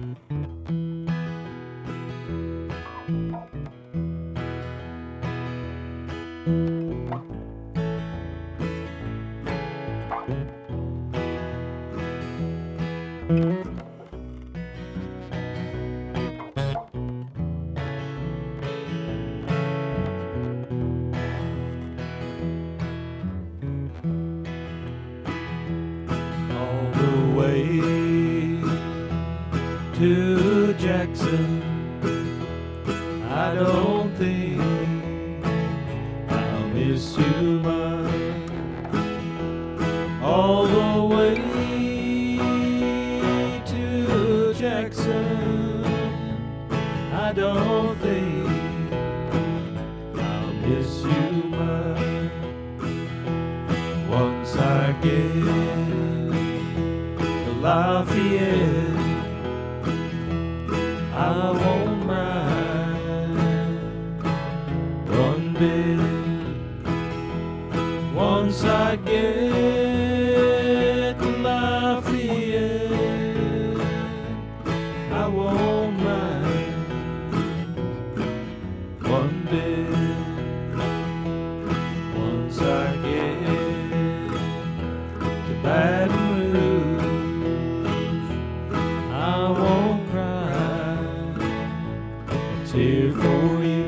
All the way to Jackson, I don't think I'll miss you much. All the way to Jackson, I don't think I'll miss you much. Once I get to Lafayette, I won't mind one bit. Once I get to Lafayette, I won't mind one bit. Once I get to Baton Rouge, I won't cry a tear for you.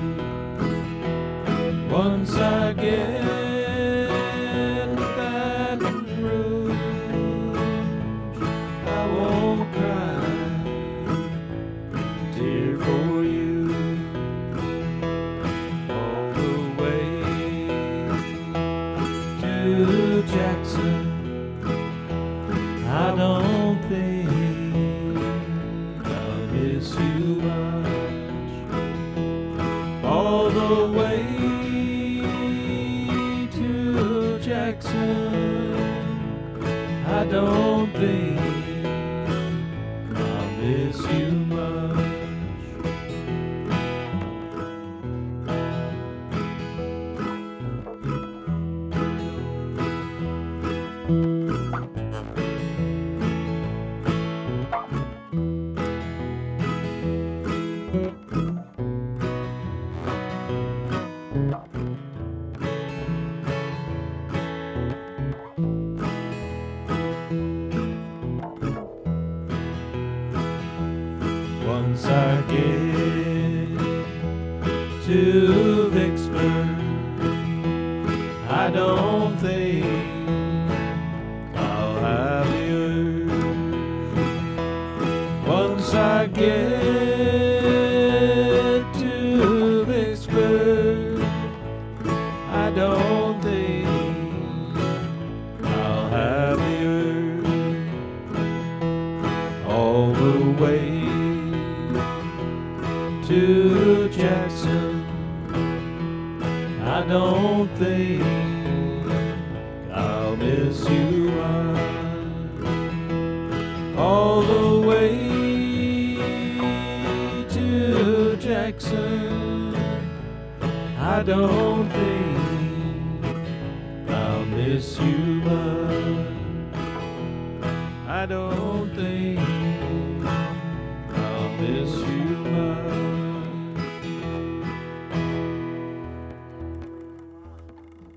Once I get to Baton Rouge, I won't cry a tear for you. All the way to Jackson, I don't think I'll miss you much. All the way to Jackson, I don't think I'll miss you much. Once I get to Vicksburg, I don't think I'll have you. Once I get to Vicksburg, I don't think I'll have you. All the way to Jackson, I don't think I'll miss you much. All the way to Jackson, I don't think I'll miss you much. I don't think I'll miss you.